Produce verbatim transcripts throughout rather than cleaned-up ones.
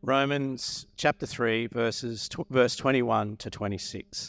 Romans chapter three, verses tw- verse twenty-one to twenty-six.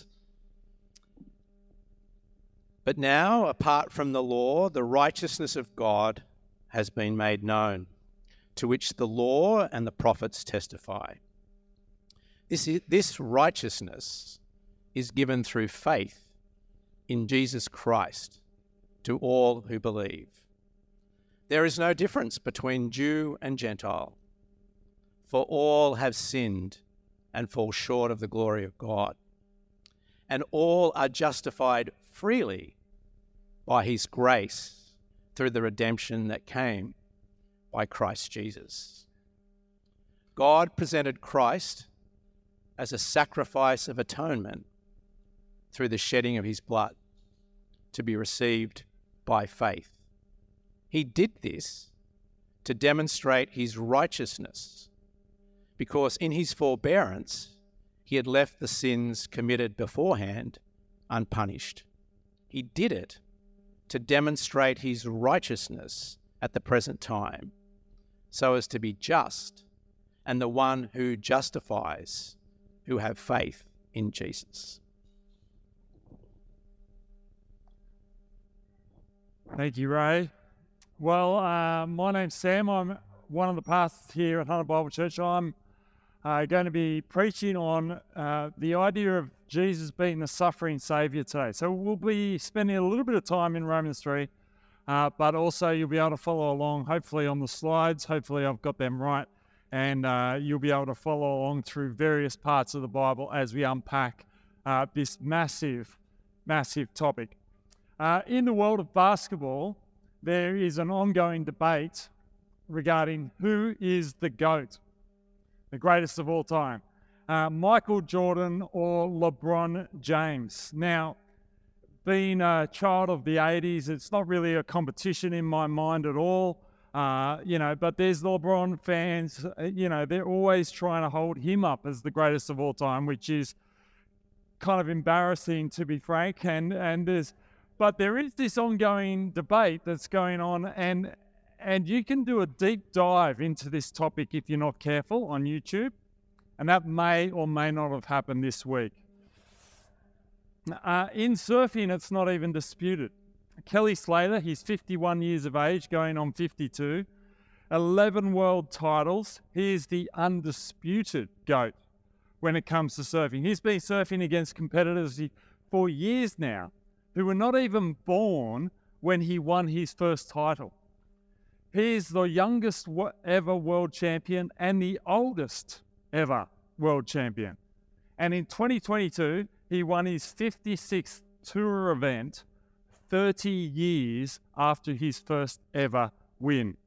But now, apart from the law, the righteousness of God has been made known, to which the law and the prophets testify. This, is, this righteousness is given through faith in Jesus Christ to all who believe. There is no difference between Jew and Gentile, for all have sinned and fall short of the glory of God, and all are justified freely by his grace through the redemption that came by Christ Jesus. God presented Christ as a sacrifice of atonement through the shedding of his blood to be received by faith. He did this to demonstrate his righteousness, because in his forbearance he had left the sins committed beforehand unpunished. He did it to demonstrate his righteousness at the present time, so as to be just and the one who justifies who have faith in Jesus. Thank you, Ray. Well, uh, my name's Sam. I'm one of the pastors here at Hunter Bible Church. I'm uh, going to be preaching on uh, the idea of Jesus being the suffering Saviour today. So we'll be spending a little bit of time in Romans three, uh, but also you'll be able to follow along, hopefully on the slides. Hopefully I've got them right. And uh, you'll be able to follow along through various parts of the Bible as we unpack uh, this massive, massive topic. Uh, in the world of basketball, there is an ongoing debate regarding who is the GOAT, the greatest of all time, uh, Michael Jordan or LeBron James. Now, being a child of the eighties, it's not really a competition in my mind at all, uh, you know, but there's LeBron fans, you know, they're always trying to hold him up as the greatest of all time, which is kind of embarrassing, to be frank, and, and there's But there is this ongoing debate that's going on, and and you can do a deep dive into this topic if you're not careful on YouTube, and that may or may not have happened this week. Uh, in surfing, it's not even disputed. Kelly Slater, he's fifty-one years of age, going on fifty-two, eleven world titles. He is the undisputed GOAT when it comes to surfing. He's been surfing against competitors for years now who were not even born when he won his first title. He is the youngest ever world champion and the oldest ever world champion. And in twenty twenty-two, he won his fifty-sixth tour event, thirty years after his first ever win.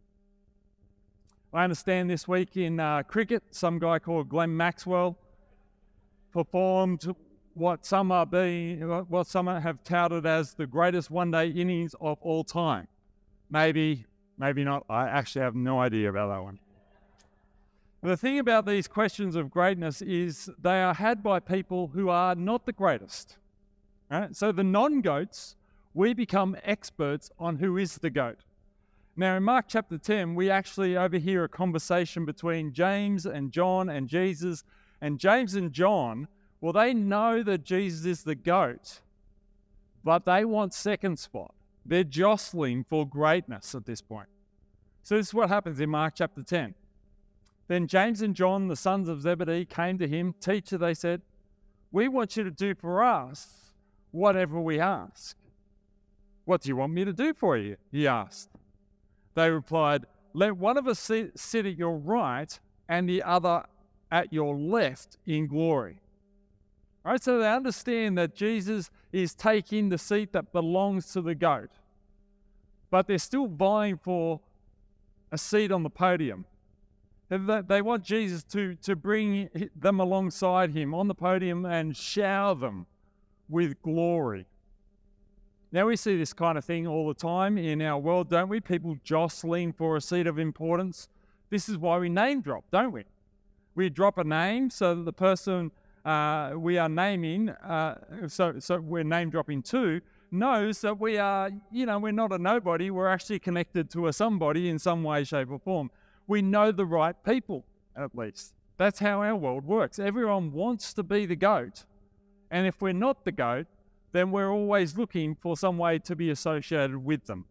I understand this week in uh, cricket, some guy called Glenn Maxwell performed what some are being, what some have touted as the greatest one-day innings of all time. Maybe, maybe not. I actually have no idea about that one. The thing about these questions of greatness is they are had by people who are not the greatest. Right? So the non-goats, we become experts on who is the goat. Now in Mark chapter ten, we actually overhear a conversation between James and John and Jesus, and James and John, well, they know that Jesus is the GOAT, but they want second spot. They're jostling for greatness at this point. So this is what happens in Mark chapter ten. Then James and John, the sons of Zebedee, came to him. Teacher, they said, we want you to do for us whatever we ask. What do you want me to do for you? He asked. They replied, let one of us sit, sit at your right and the other at your left in glory. All right, so they understand that Jesus is taking the seat that belongs to the GOAT, but they're still vying for a seat on the podium. They want Jesus to, to bring them alongside him on the podium and shower them with glory. Now, we see this kind of thing all the time in our world, don't we? People jostling for a seat of importance. This is why we name drop, don't we? We drop a name so that the person uh, we are naming, uh, so, so we're name dropping to, knows that we are, you know, we're not a nobody. We're actually connected to a somebody in some way, shape or form. We know the right people, at least. That's how our world works. Everyone wants to be the goat. And if we're not the goat, then we're always looking for some way to be associated with them.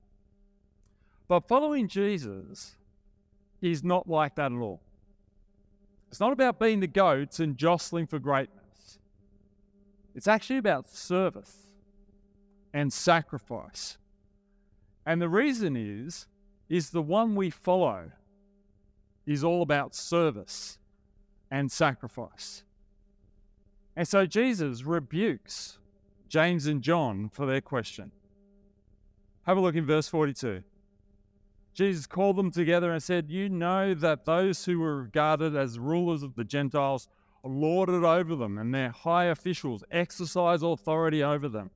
But following Jesus is not like that at all. It's not about being the goats and jostling for greatness. It's actually about service and sacrifice. And the reason is, is the one we follow is all about service and sacrifice. And so Jesus rebukes James and John for their question. Have a look in verse forty-two. Jesus called them together and said, "You know that those who were regarded as rulers of the Gentiles lord it over them, and their high officials exercise authority over them.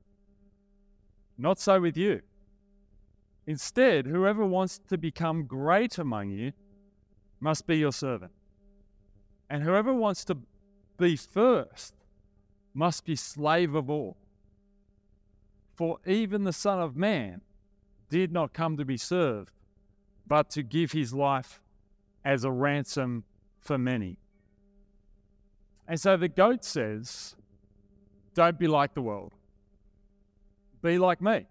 Not so with you. Instead, whoever wants to become great among you must be your servant. And whoever wants to be first must be slave of all. For even the Son of Man did not come to be served, but to give his life as a ransom for many." And so the goat says, don't be like the world. Be like me.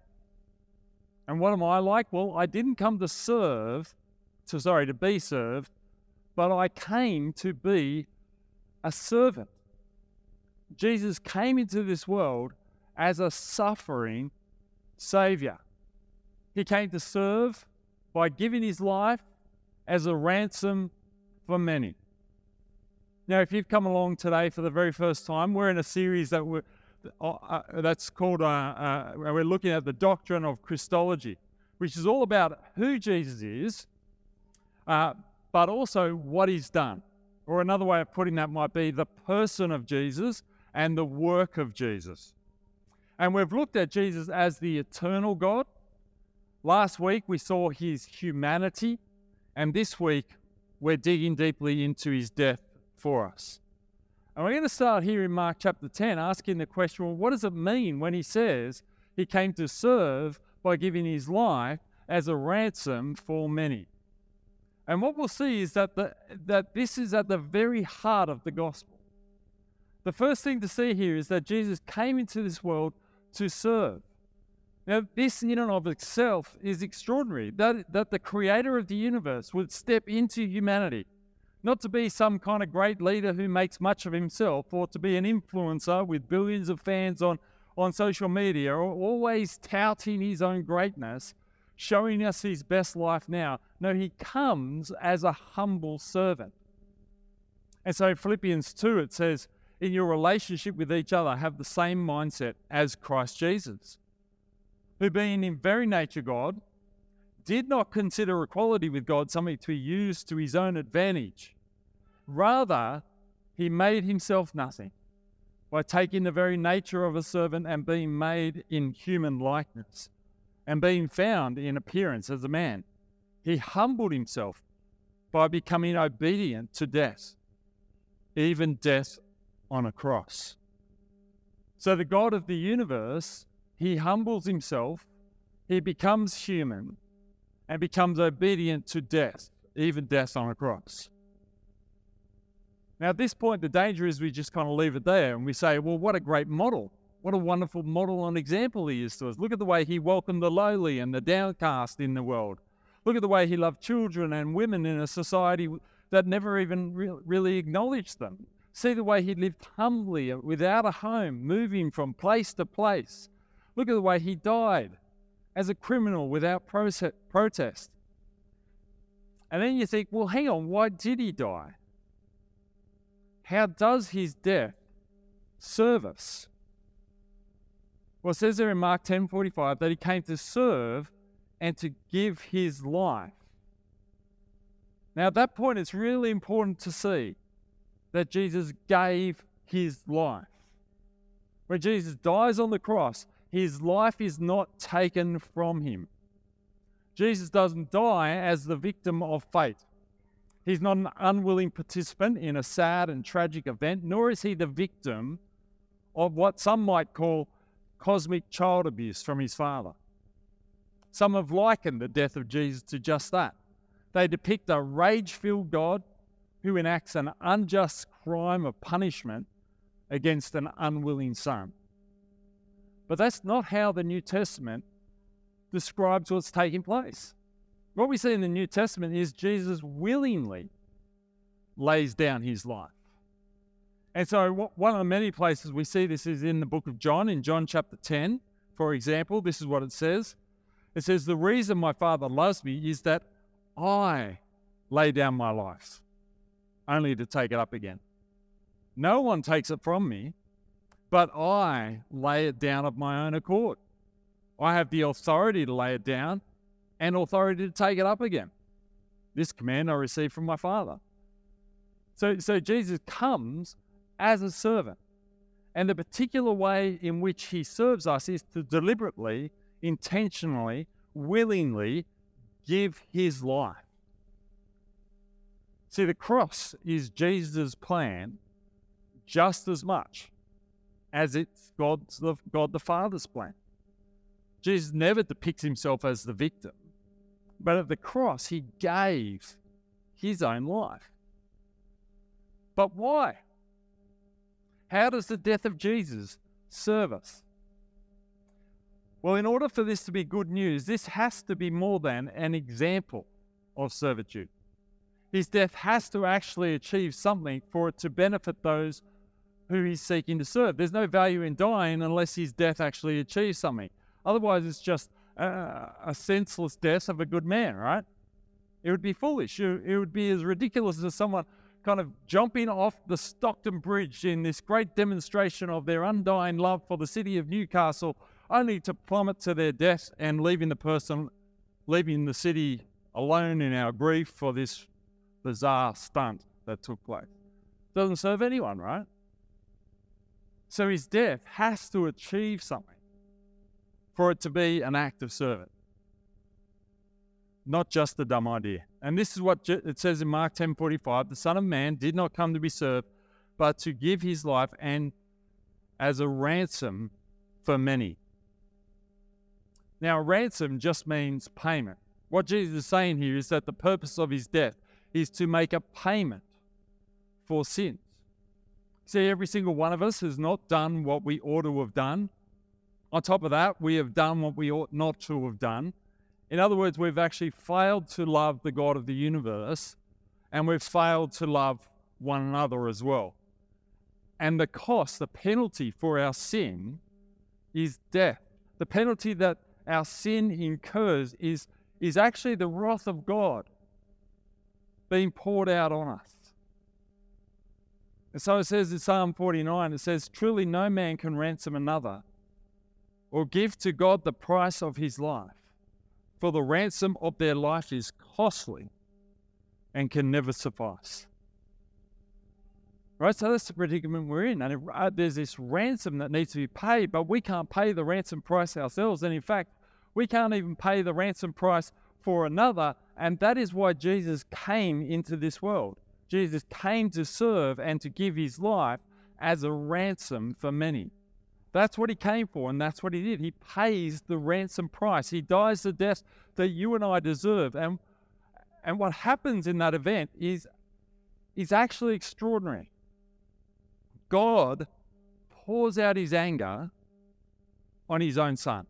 And what am I like? Well, I didn't come to serve, to sorry, to be served, but I came to be a servant. Jesus came into this world as a suffering Saviour. He came to serve by giving his life as a ransom for many. Now, if you've come along today for the very first time, we're in a series that we're, uh, that's called, uh, uh, we're looking at the doctrine of Christology, which is all about who Jesus is, uh, but also what he's done. Or another way of putting that might be the person of Jesus and the work of Jesus. And we've looked at Jesus as the eternal God. Last week we saw his humanity, and this week we're digging deeply into his death for us. And we're going to start here in Mark chapter ten, asking the question, well, what does it mean when he says he came to serve by giving his life as a ransom for many? And what we'll see is that the, that this is at the very heart of the gospel. The first thing to see here is that Jesus came into this world to serve. Now, this in and of itself is extraordinary, that, that the creator of the universe would step into humanity, not to be some kind of great leader who makes much of himself, or to be an influencer with billions of fans on, on social media, or always touting his own greatness, showing us his best life now. No, he comes as a humble servant. And so in Philippians two, it says, in your relationship with each other, have the same mindset as Christ Jesus, who being in very nature God, did not consider equality with God something to use to his own advantage. Rather, he made himself nothing by taking the very nature of a servant and being made in human likeness and being found in appearance as a man. He humbled himself by becoming obedient to death, even death on a cross. So the God of the universe, he humbles himself, he becomes human, and becomes obedient to death, even death on a cross. Now, at this point, the danger is we just kind of leave it there and we say, well, what a great model. What a wonderful model and example he is to us. Look at the way he welcomed the lowly and the downcast in the world. Look at the way he loved children and women in a society that never even re- really acknowledged them. See the way he lived humbly, without a home, moving from place to place. Look at the way he died as a criminal without protest. And then you think, well, hang on, why did he die? How does his death serve us? Well, it says there in Mark ten forty-five that he came to serve and to give his life. Now, at that point, it's really important to see that Jesus gave his life. When Jesus dies on the cross, his life is not taken from him. Jesus doesn't die as the victim of fate. He's not an unwilling participant in a sad and tragic event, nor is he the victim of what some might call cosmic child abuse from his father. Some have likened the death of Jesus to just that. They depict a rage-filled God who enacts an unjust crime of punishment against an unwilling son. But that's not how the New Testament describes what's taking place. What we see in the New Testament is Jesus willingly lays down his life. And so one of the many places we see this is in the book of John, in John chapter ten, for example. This is what it says. It says, "The reason my Father loves me is that I lay down my life, only to take it up again. No one takes it from me, but I lay it down of my own accord. I have the authority to lay it down and authority to take it up again. This command I received from my Father." So, so Jesus comes as a servant. And the particular way in which he serves us is to deliberately, intentionally, willingly give his life. See, the cross is Jesus' plan just as much as it's God's, God the Father's plan. Jesus never depicts himself as the victim, but at the cross, he gave his own life. But why? How does the death of Jesus serve us? Well, in order for this to be good news, this has to be more than an example of servitude. His death has to actually achieve something for it to benefit those who he's seeking to serve. There's no value in dying unless his death actually achieves something. Otherwise, it's just a, a senseless death of a good man, right? It would be foolish. It would be as ridiculous as someone kind of jumping off the Stockton Bridge in this great demonstration of their undying love for the city of Newcastle, only to plummet to their death and leaving the person, leaving the city alone in our grief for this bizarre stunt that took place. Doesn't serve anyone, right? So his death has to achieve something for it to be an act of service, not just a dumb idea. And this is what it says in Mark ten forty-five, "The Son of Man did not come to be served, but to give his life and as a ransom for many." Now, ransom just means payment. What Jesus is saying here is that the purpose of his death is to make a payment for sins. See, every single one of us has not done what we ought to have done. On top of that, we have done what we ought not to have done. In other words, we've actually failed to love the God of the universe, and we've failed to love one another as well. And the cost, the penalty for our sin is death. The penalty that our sin incurs is, is actually the wrath of God being poured out on us. And so it says in Psalm forty-nine, it says, "Truly no man can ransom another or give to God the price of his life. For the ransom of their life is costly and can never suffice." Right, so that's the predicament we're in. And it, uh, there's this ransom that needs to be paid, but we can't pay the ransom price ourselves. And in fact, we can't even pay the ransom price for another. And that is why Jesus came into this world. Jesus came to serve and to give his life as a ransom for many. That's what he came for, and that's what he did. He pays the ransom price. He dies the death that you and I deserve. And, and what happens in that event is, is actually extraordinary. God pours out his anger on his own son.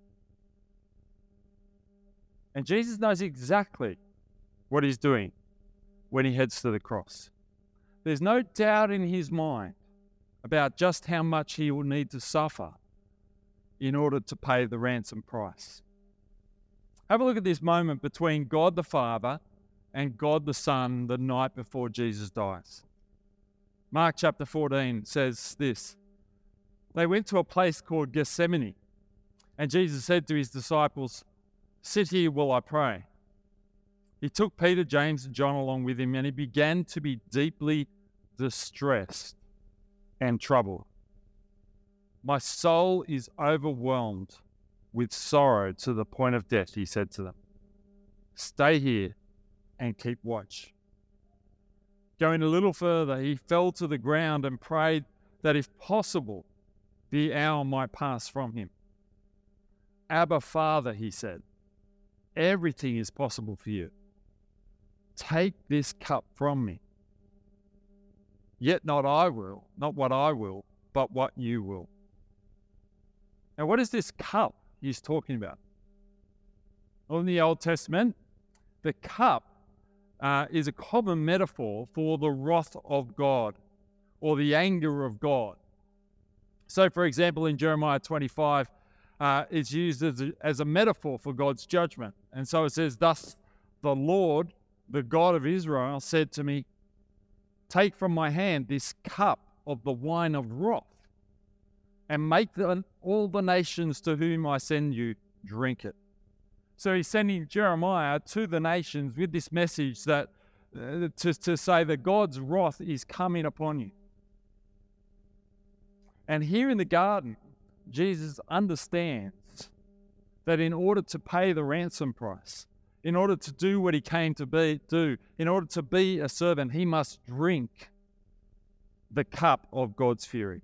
And Jesus knows exactly what he's doing when he heads to the cross. There's no doubt in his mind about just how much he will need to suffer in order to pay the ransom price. Have a look at this moment between God the Father and God the Son the night before Jesus dies. Mark chapter fourteen says this: "They went to a place called Gethsemane, and Jesus said to his disciples, 'Sit here while I pray.' He took Peter, James, and John along with him, and he began to be deeply distressed and troubled. 'My soul is overwhelmed with sorrow to the point of death,' he said to them. 'Stay here and keep watch.' Going a little further, he fell to the ground and prayed that if possible, the hour might pass from him. 'Abba, Father,' he said, 'everything is possible for you. Take this cup from me, Yet not I will, not what I will, but what you will. Now, what is this cup he's talking about? Well, in the Old Testament, the cup uh, is a common metaphor for the wrath of God or the anger of God. So, for example, in Jeremiah twenty-five, uh, it's used as a, as a metaphor for God's judgment. And so it says, "Thus the Lord, the God of Israel, said to me, take from my hand this cup of the wine of wrath, and make the, all the nations to whom I send you drink it." So he's sending Jeremiah to the nations with this message that uh, to, to say that God's wrath is coming upon you. And here in the garden, Jesus understands that in order to pay the ransom price, in order to do what he came to be, do, in order to be a servant, he must drink the cup of God's fury.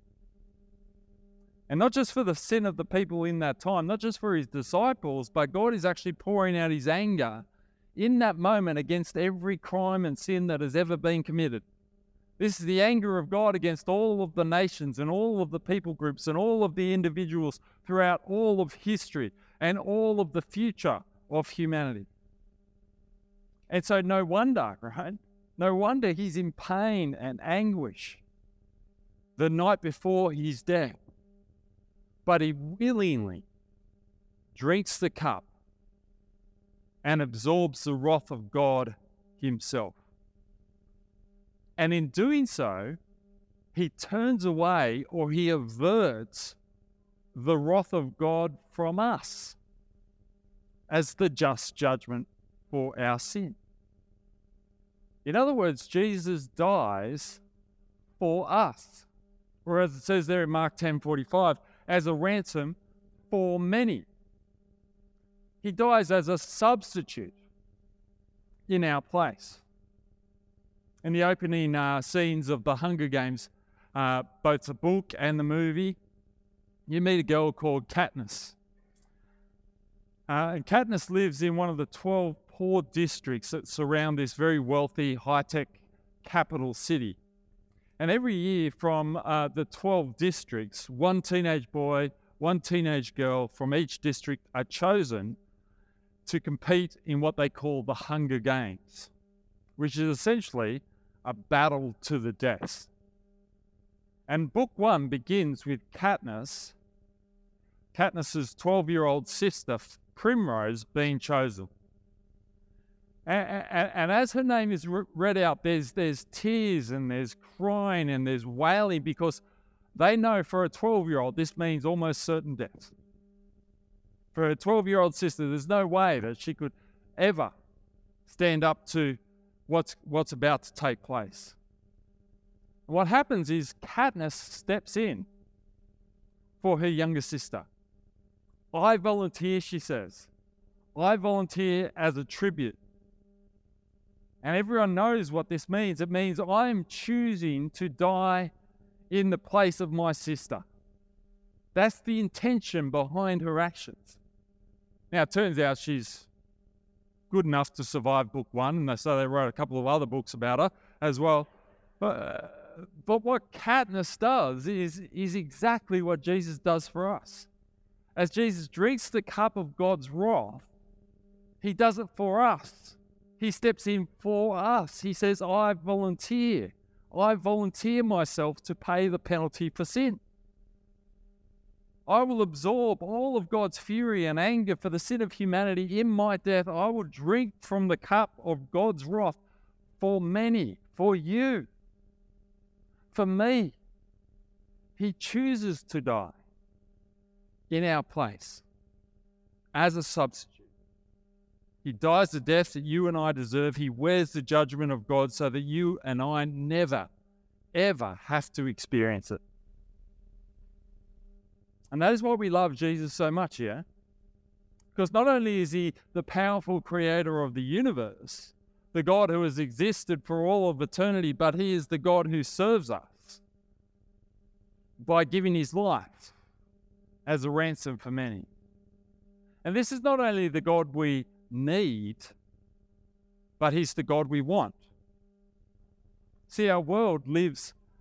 And not just for the sin of the people in that time, not just for his disciples, but God is actually pouring out his anger in that moment against every crime and sin that has ever been committed. This is the anger of God against all of the nations and all of the people groups and all of the individuals throughout all of history and all of the future of humanity. And so no wonder, right? No wonder he's in pain and anguish the night before his death. But he willingly drinks the cup and absorbs the wrath of God himself. And in doing so, he turns away or he averts the wrath of God from us as the just judgment for our sin. In other words, Jesus dies for us, or as it says there in Mark ten forty-five, as a ransom for many. He dies as a substitute in our place. In the opening uh, scenes of The Hunger Games, uh, both the book and the movie, you meet a girl called Katniss. Uh, and Katniss lives in one of the twelve poor districts that surround this very wealthy, high-tech capital city. And every year from uh, the twelve districts, one teenage boy, one teenage girl from each district are chosen to compete in what they call the Hunger Games, which is essentially a battle to the death. And book one begins with Katniss, Katniss's twelve-year-old sister, Primrose, being chosen. And, and, and as her name is re- read out, there's, there's tears and there's crying and there's wailing because they know for a twelve-year-old this means almost certain death. For a twelve-year-old sister, there's no way that she could ever stand up to what's, what's about to take place. And what happens is Katniss steps in for her younger sister. I volunteer, she says. I volunteer as a tribute. And everyone knows what this means. It means I am choosing to die in the place of my sister. That's the intention behind her actions. Now, it turns out she's good enough to survive book one, and so they wrote a couple of other books about her as well. But, uh, but what Katniss does is, is exactly what Jesus does for us. As Jesus drinks the cup of God's wrath, he does it for us. He steps in for us. He says, I volunteer. I volunteer myself to pay the penalty for sin. I will absorb all of God's fury and anger for the sin of humanity in my death. I will drink from the cup of God's wrath for many, for you, for me. He chooses to die in our place as a substitute. He dies the death that you and I deserve. He wears the judgment of God so that you and I never, ever have to experience it. And that is why we love Jesus so much, yeah? Because not only is he the powerful creator of the universe, the God who has existed for all of eternity, but he is the God who serves us by giving his life as a ransom for many. And this is not only the God we need, but he's the God we want. See, our world lives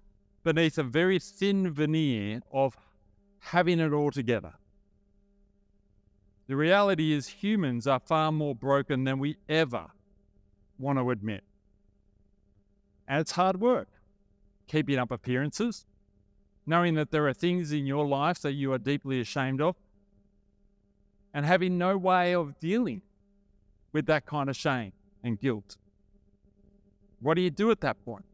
beneath a very thin veneer of having it all together. The reality is humans are far more broken than we ever want to admit. And it's hard work, keeping up appearances, knowing that there are things in your life that you are deeply ashamed of, and having no way of dealing with that kind of shame and guilt. What do you do at that point?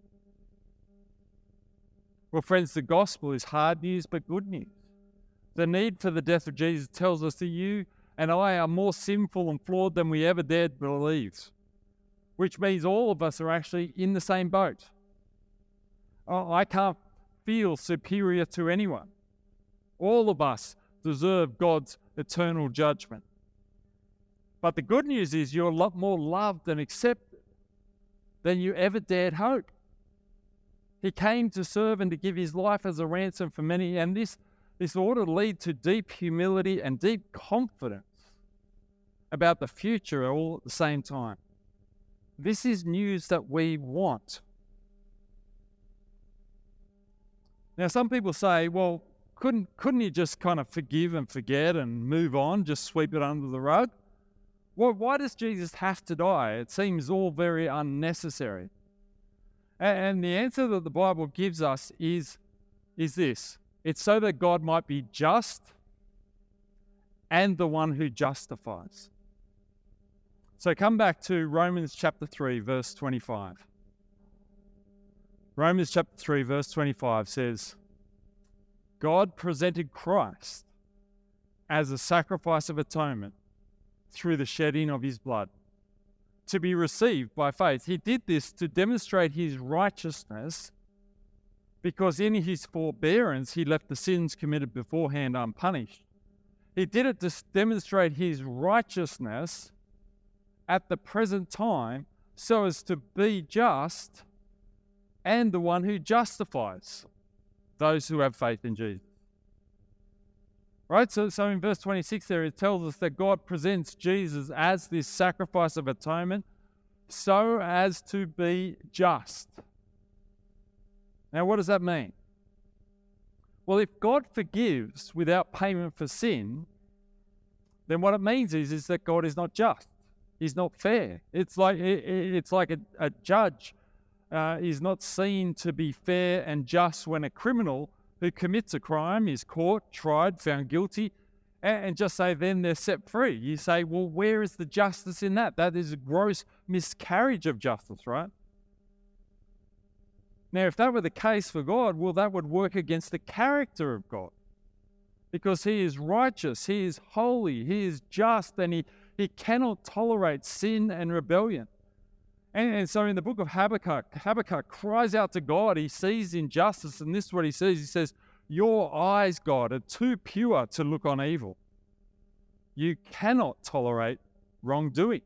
Well, friends, the gospel is hard news but good news. The need for the death of Jesus tells us that you and I are more sinful and flawed than we ever dared believe, which means all of us are actually in the same boat. Oh, I can't feel superior to anyone. All of us deserve God's eternal judgment. But the good news is you're a lot more loved and accepted than you ever dared hope. He came to serve and to give his life as a ransom for many, and this, this ought to lead to deep humility and deep confidence about the future all at the same time. This is news that we want. Now, some people say, well, couldn't, couldn't you just kind of forgive and forget and move on, just sweep it under the rug? Well, why does Jesus have to die? It seems all very unnecessary. And the answer that the Bible gives us is, is this. It's so that God might be just and the one who justifies. So come back to Romans chapter three, verse twenty-five. Romans chapter three, verse twenty-five says, God presented Christ as a sacrifice of atonement through the shedding of his blood, to be received by faith. He did this to demonstrate his righteousness, because in his forbearance he left the sins committed beforehand unpunished. He did it to demonstrate his righteousness at the present time, so as to be just and the one who justifies those who have faith in Jesus. Right, so, so in verse twenty-six there, it tells us that God presents Jesus as this sacrifice of atonement so as to be just. Now, what does that mean? Well, if God forgives without payment for sin, then what it means is, is that God is not just. He's not fair. It's like, it, it's like a, a judge uh, is not seen to be fair and just when a criminal who commits a crime is caught, tried, found guilty, and just say then they're set free. You say, well, where is the justice in that? That is a gross miscarriage of justice, right? Now, if that were the case for God, well, that would work against the character of God, because he is righteous, he is holy, he is just, and he, he cannot tolerate sin and rebellion. And, and so in the book of Habakkuk, Habakkuk cries out to God. He sees injustice, and this is what he says. He says, your eyes, God, are too pure to look on evil. You cannot tolerate wrongdoing.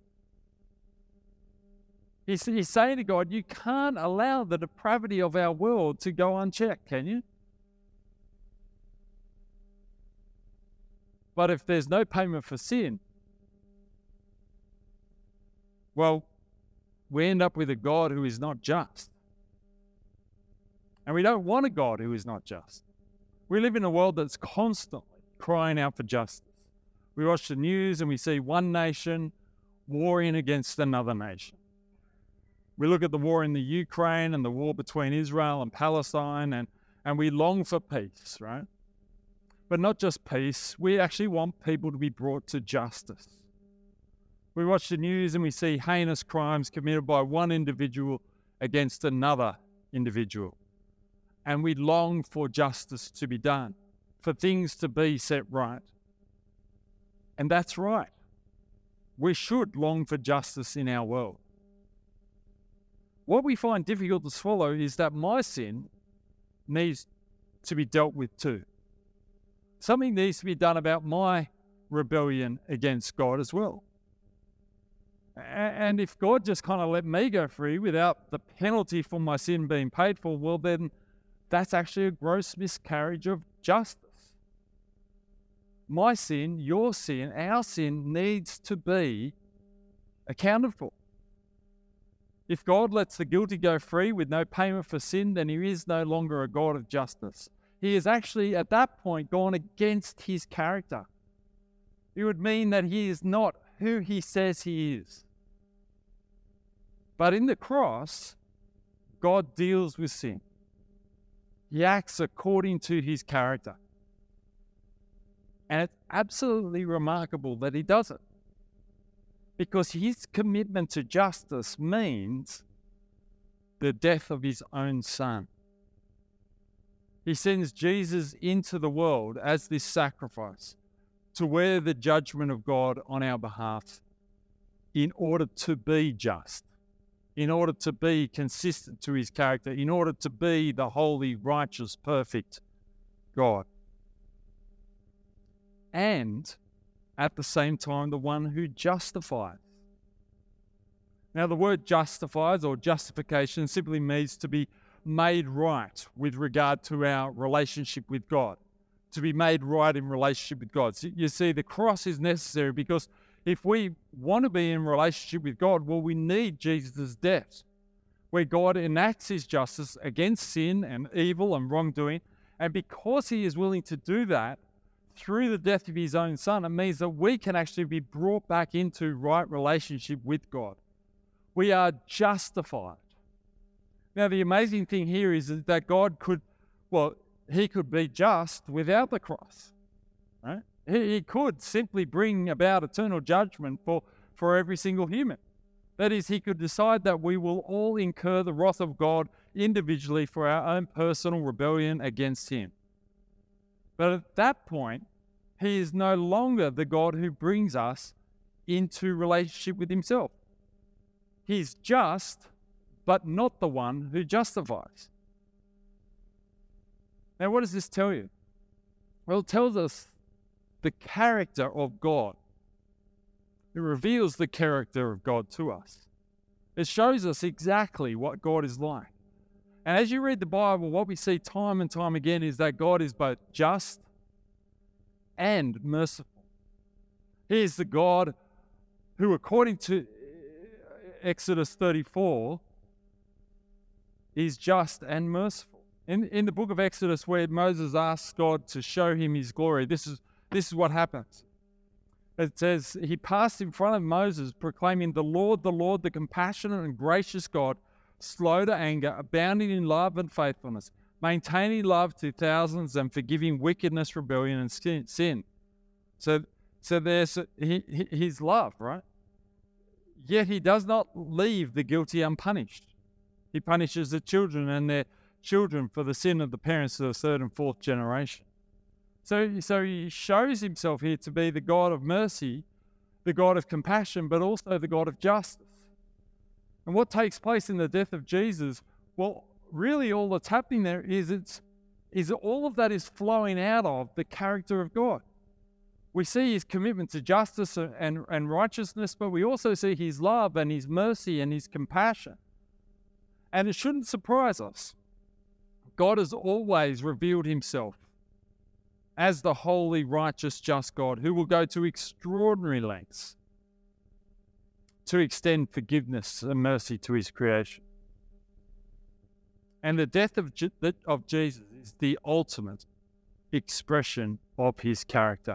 He's, he's saying to God, you can't allow the depravity of our world to go unchecked, can you? But if there's no payment for sin, well, we end up with a God who is not just. And we don't want a God who is not just. We live in a world that's constantly crying out for justice. We watch the news and we see one nation warring against another nation. We look at the war in the Ukraine and the war between Israel and Palestine, and, and we long for peace, right? But not just peace, we actually want people to be brought to justice. We watch the news and we see heinous crimes committed by one individual against another individual. And we long for justice to be done, for things to be set right. And that's right. We should long for justice in our world. What we find difficult to swallow is that my sin needs to be dealt with too. Something needs to be done about my rebellion against God as well. And if God just kind of let me go free without the penalty for my sin being paid for, well, then that's actually a gross miscarriage of justice. My sin, your sin, our sin needs to be accounted for. If God lets the guilty go free with no payment for sin, then he is no longer a God of justice. He is actually, at that point, gone against his character. It would mean that he is not who he says he is. But in the cross, God deals with sin. He acts according to his character. And it's absolutely remarkable that he does it. Because his commitment to justice means the death of his own son. He sends Jesus into the world as this sacrifice to wear the judgment of God on our behalf in order to be just, in order to be consistent to his character, in order to be the holy, righteous, perfect God. And at the same time, the one who justifies. Now, the word justifies or justification simply means to be made right with regard to our relationship with God, to be made right in relationship with God. So you see, the cross is necessary because if we want to be in relationship with God, well, we need Jesus' death, where God enacts his justice against sin and evil and wrongdoing. And because he is willing to do that, through the death of his own son, it means that we can actually be brought back into right relationship with God. We are justified. Now, the amazing thing here is that God could, well, he could be just without the cross. Right? He, he could simply bring about eternal judgment for, for every single human. That is, he could decide that we will all incur the wrath of God individually for our own personal rebellion against him. But at that point, he is no longer the God who brings us into relationship with himself. He's just, but not the one who justifies. Now, what does this tell you? Well, it tells us the character of God. It reveals the character of God to us. It shows us exactly what God is like. And as you read the Bible, what we see time and time again is that God is both just and merciful. He is the God who, according to Exodus thirty-four, is just and merciful. In, in the book of Exodus, where Moses asks God to show him his glory, this is, this is what happens. It says, he passed in front of Moses, proclaiming, "The Lord, the Lord, the compassionate and gracious God, slow to anger, abounding in love and faithfulness, maintaining love to thousands and forgiving wickedness, rebellion, and sin." So, so there's he, his love, right? Yet he does not leave the guilty unpunished. He punishes the children and their children for the sin of the parents to the third and fourth generation. So, so he shows himself here to be the God of mercy, the God of compassion, but also the God of justice. And what takes place in the death of Jesus, well, really all that's happening there is it's is all of that is flowing out of the character of God. We see his commitment to justice and, and righteousness, but we also see his love and his mercy and his compassion. And it shouldn't surprise us. God has always revealed himself as the holy, righteous, just God who will go to extraordinary lengths to extend forgiveness and mercy to his creation. And the death of, Je- of Jesus is the ultimate expression of his character.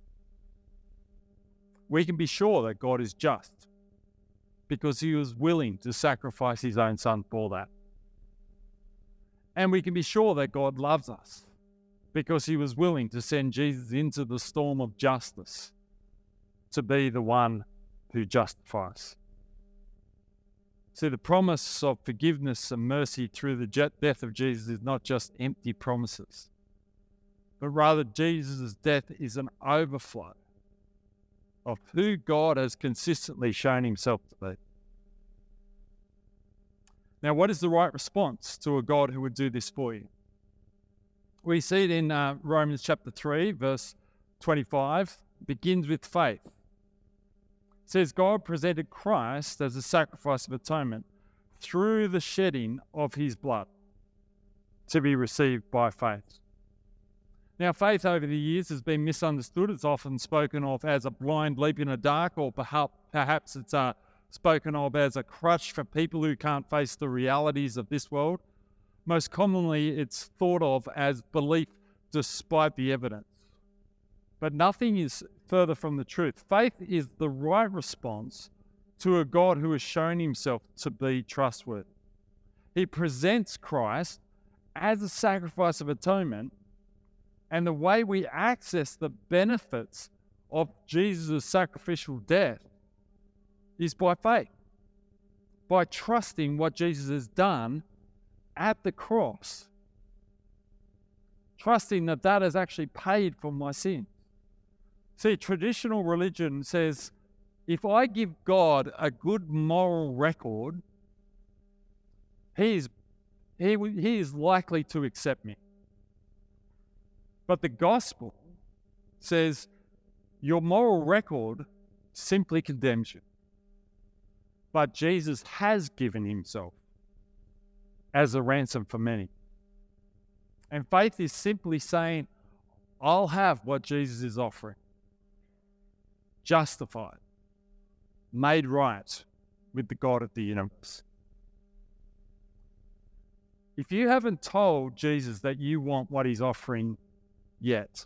We can be sure that God is just because he was willing to sacrifice his own son for that. And we can be sure that God loves us because he was willing to send Jesus into the storm of justice to be the one who justifies. See, the promise of forgiveness and mercy through the death of Jesus is not just empty promises, but rather Jesus' death is an overflow of who God has consistently shown himself to be. Now, what is the right response to a God who would do this for you? We see it in uh, Romans chapter three, verse twenty-five. It begins with faith. It says, God presented Christ as a sacrifice of atonement through the shedding of his blood to be received by faith. Now, faith over the years has been misunderstood. It's often spoken of as a blind leap in the dark, or perhaps, perhaps it's a spoken of as a crutch for people who can't face the realities of this world. Most commonly, it's thought of as belief despite the evidence. But nothing is further from the truth. Faith is the right response to a God who has shown himself to be trustworthy. He presents Christ as a sacrifice of atonement, and the way we access the benefits of Jesus' sacrificial death is by faith, by trusting what Jesus has done at the cross, trusting that that has actually paid for my sin. See, traditional religion says, if I give God a good moral record, he is, he, he is likely to accept me. But the gospel says your moral record simply condemns you. But Jesus has given himself as a ransom for many. And faith is simply saying, I'll have what Jesus is offering. Justified, made right with the God of the universe. If you haven't told Jesus that you want what he's offering yet,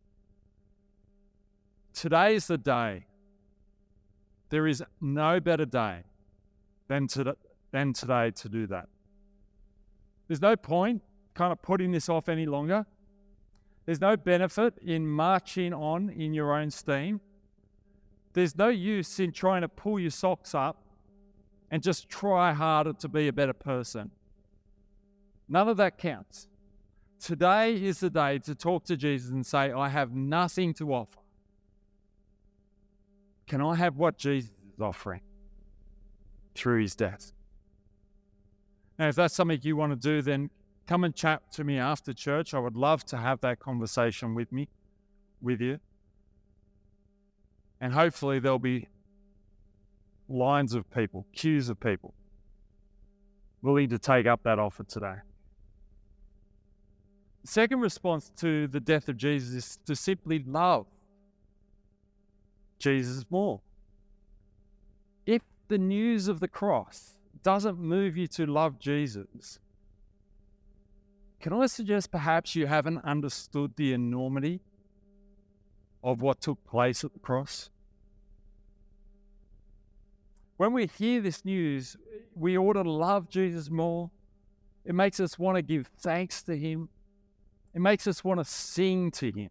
today is the day. There is no better day than, to, than today to do that. There's no point kind of putting this off any longer. There's no benefit in marching on in your own steam. There's no use in trying to pull your socks up and just try harder to be a better person. None of that counts. Today is the day to talk to Jesus and say, I have nothing to offer. Can I have what Jesus is offering through his death? Now, if that's something you want to do, then come and chat to me after church. I would love to have that conversation with me, with you. And hopefully there'll be lines of people, queues of people willing to take up that offer today. The second response to the death of Jesus is to simply love Jesus more. If the news of the cross doesn't move you to love Jesus, can I suggest perhaps you haven't understood the enormity of what took place at the cross? When we hear this news, we ought to love Jesus more. It makes us want to give thanks to him. It makes us want to sing to him.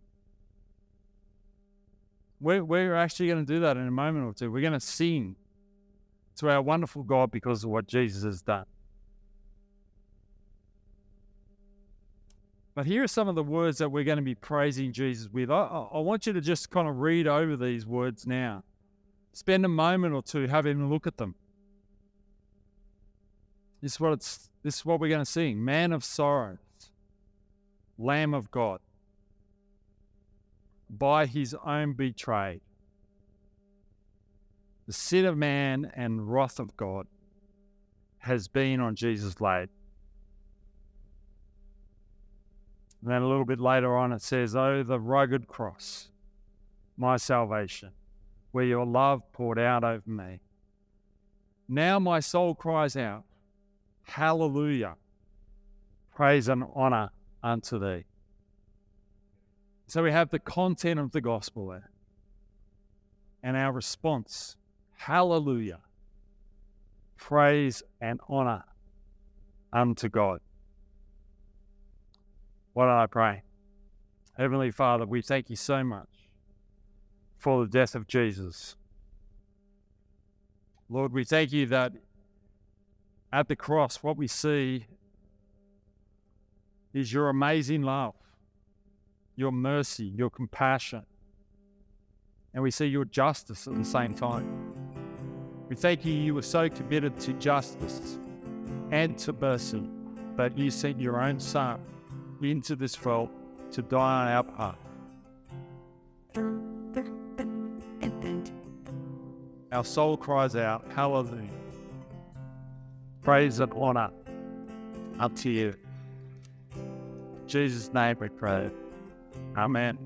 We're, we're actually going to do that in a moment or two. We're going to sing to our wonderful God because of what Jesus has done. But here are some of the words that we're going to be praising Jesus with. I, I want you to just kind of read over these words now. Spend a moment or two having a look at them. This is what it's. This is what we're going to sing. Man of sorrows, Lamb of God, by his own betrayed, the sin of man and wrath of God has been on Jesus laid. And then a little bit later on it says, oh, the rugged cross, my salvation, where your love poured out over me. Now my soul cries out, hallelujah, praise and honor unto thee. So we have the content of the gospel there. And our response, hallelujah, praise and honor unto God. Why don't I pray? Heavenly Father, we thank you so much for the death of Jesus. Lord, we thank you that at the cross, what we see is your amazing love, your mercy, your compassion, and we see your justice at the same time. We thank you, you were so committed to justice and to mercy that you sent your own Son into this world to die on our behalf. Our soul cries out, hallelujah. Praise and honor unto you. In Jesus' name we pray. Amen.